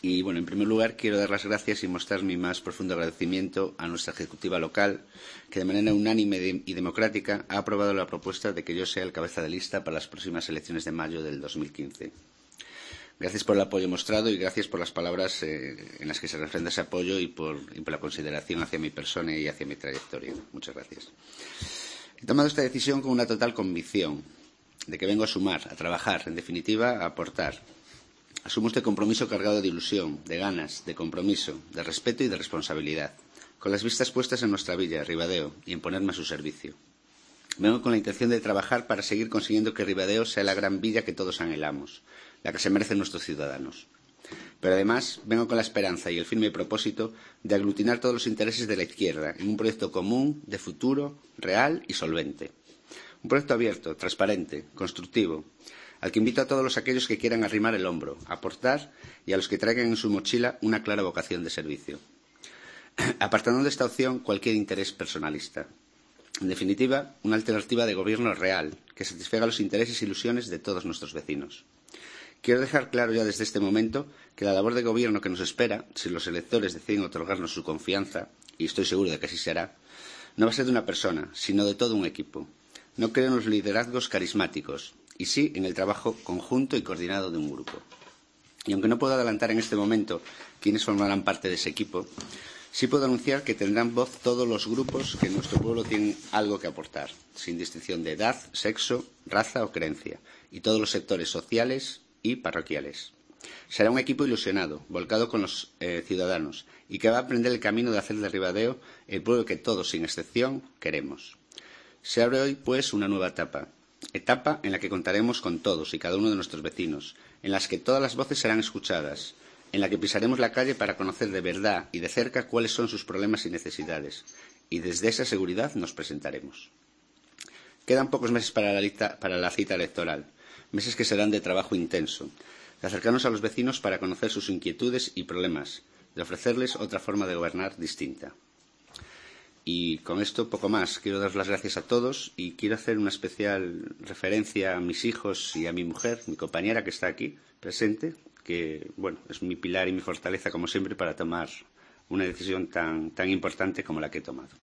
Y, bueno, en primer lugar, quiero dar las gracias y mostrar mi más profundo agradecimiento a nuestra ejecutiva local, que de manera unánime y democrática ha aprobado la propuesta de que yo sea el cabeza de lista para las próximas elecciones de mayo del 2015. Gracias por el apoyo mostrado y gracias por las palabras en las que se refrenda ese apoyo y por la consideración hacia mi persona y hacia mi trayectoria. Muchas gracias. He tomado esta decisión con una total convicción de que vengo a sumar, a trabajar, en definitiva, a aportar. Asumo este compromiso cargado de ilusión, de ganas, de compromiso, de respeto y de responsabilidad, con las vistas puestas en nuestra villa, Ribadeo, y en ponerme a su servicio. Vengo con la intención de trabajar para seguir consiguiendo que Ribadeo sea la gran villa que todos anhelamos, la que se merecen nuestros ciudadanos. Pero además vengo con la esperanza y el firme propósito de aglutinar todos los intereses de la izquierda en un proyecto común, de futuro, real y solvente. Un proyecto abierto, transparente, constructivo, al que invito a todos aquellos que quieran arrimar el hombro, aportar y a los que traigan en su mochila una clara vocación de servicio, apartando de esta opción cualquier interés personalista. En definitiva, una alternativa de gobierno real que satisfaga los intereses e ilusiones de todos nuestros vecinos. Quiero dejar claro ya desde este momento que la labor de gobierno que nos espera, si los electores deciden otorgarnos su confianza, y estoy seguro de que así será, no va a ser de una persona, sino de todo un equipo. No creo en los liderazgos carismáticos, y sí en el trabajo conjunto y coordinado de un grupo. Y aunque no puedo adelantar en este momento quiénes formarán parte de ese equipo, sí puedo anunciar que tendrán voz todos los grupos que en nuestro pueblo tienen algo que aportar, sin distinción de edad, sexo, raza o creencia, y todos los sectores sociales y parroquiales. Será un equipo ilusionado, volcado con los ciudadanos, y que va a aprender el camino de hacer de Ribadeo el pueblo que todos, sin excepción, queremos. Se abre hoy, pues, una nueva etapa en la que contaremos con todos y cada uno de nuestros vecinos, en la que todas las voces serán escuchadas, en la que pisaremos la calle para conocer de verdad y de cerca cuáles son sus problemas y necesidades, y desde esa seguridad nos presentaremos. Quedan pocos meses para la cita electoral, meses que serán de trabajo intenso, de acercarnos a los vecinos para conocer sus inquietudes y problemas, de ofrecerles otra forma de gobernar distinta. Y con esto poco más. Quiero dar las gracias a todos y quiero hacer una especial referencia a mis hijos y a mi mujer, mi compañera que está aquí presente, que bueno, es mi pilar y mi fortaleza como siempre para tomar una decisión tan importante como la que he tomado.